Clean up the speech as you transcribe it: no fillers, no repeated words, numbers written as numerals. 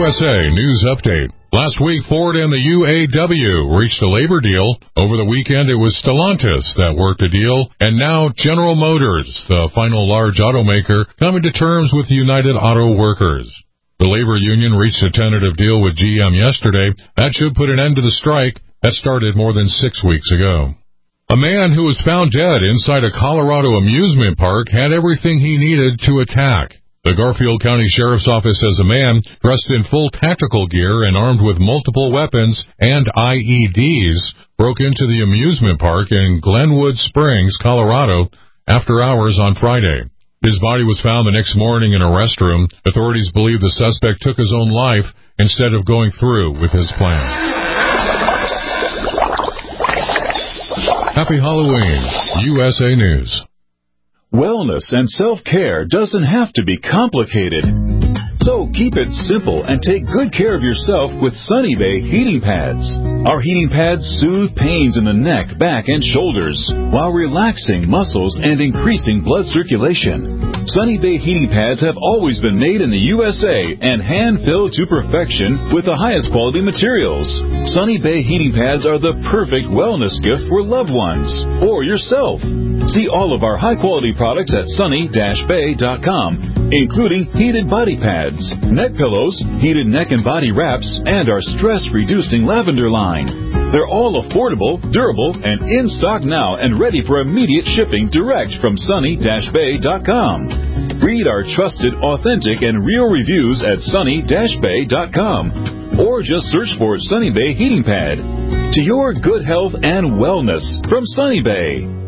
USA News Update. Last week, Ford and the UAW reached a labor deal. Over the weekend, it was Stellantis that worked a deal, and now General Motors, the final large automaker, coming to terms with United Auto Workers. The labor union reached a tentative deal with GM yesterday. That should put an end to the strike that started more than 6 weeks ago. A man who was found dead inside a Colorado amusement park had everything he needed to attack. The Garfield County Sheriff's Office says a man dressed in full tactical gear and armed with multiple weapons and IEDs broke into the amusement park in Glenwood Springs, Colorado, after hours on Friday. His body was found the next morning in a restroom. Authorities believe the suspect took his own life instead of going through with his plan. Happy Halloween, USA News. Wellness and self-care doesn't have to be complicated. So keep it simple and take good care of yourself with Sunny Bay heating pads. Our heating pads soothe pains in the neck, back, and shoulders while relaxing muscles and increasing blood circulation. Sunny Bay heating pads have always been made in the USA and hand-filled to perfection with the highest quality materials. Sunny Bay heating pads are the perfect wellness gift for loved ones or yourself. See all of our high-quality products at sunny-bay.com, including heated body pads, neck pillows, heated neck and body wraps, and our stress-reducing lavender line. They're all affordable, durable, and in stock now and ready for immediate shipping direct from sunny-bay.com. Read our trusted, authentic, and real reviews at sunny-bay.com, or just search for Sunny Bay Heating Pad. To your good health and wellness from Sunny Bay.